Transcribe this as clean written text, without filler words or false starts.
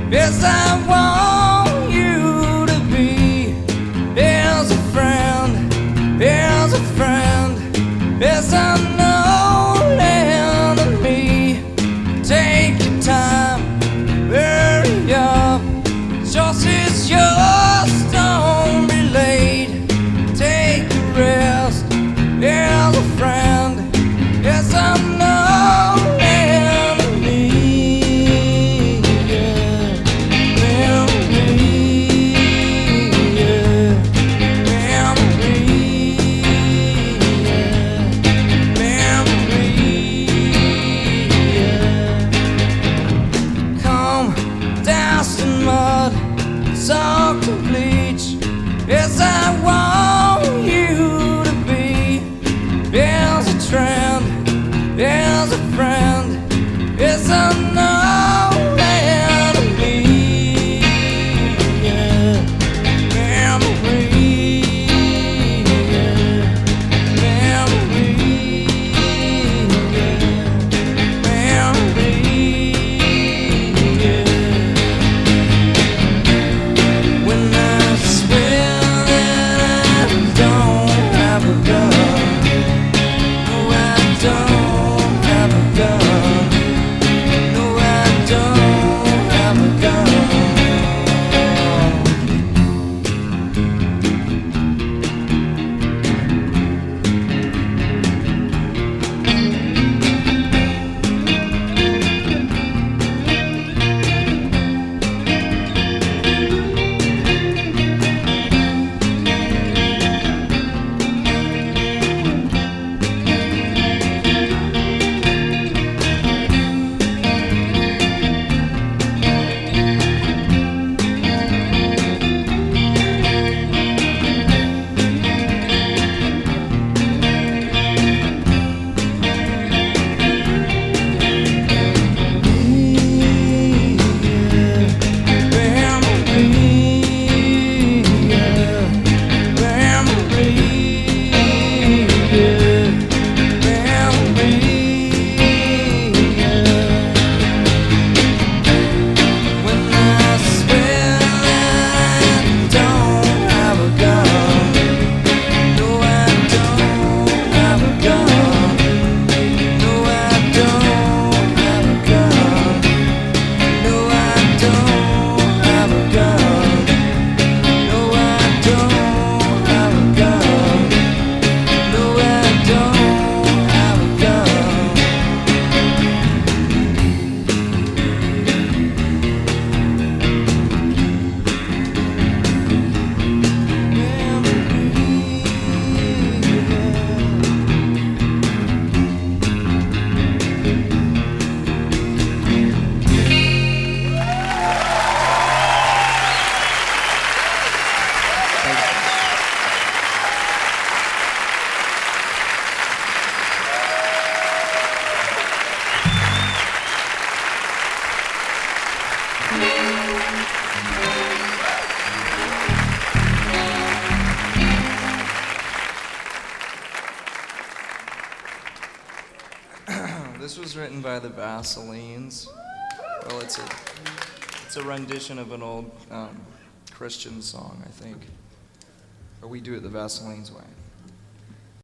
Yes, I want you to be. Here's a friend, here's a friend. Yes, I know enemy. Take your time, hurry up. Choice is yours, don't be late. Take a rest, here's a friend. Yes, I know enemy. Soaked in bleach. Yes, I want you to be. Here's a trend, here's a friend. Yes, I know enemy. Memory, memory, memory. This was written by the Vaselines. Well, it's a rendition of an old Christian song, I think. Or we do it the Vaselines way.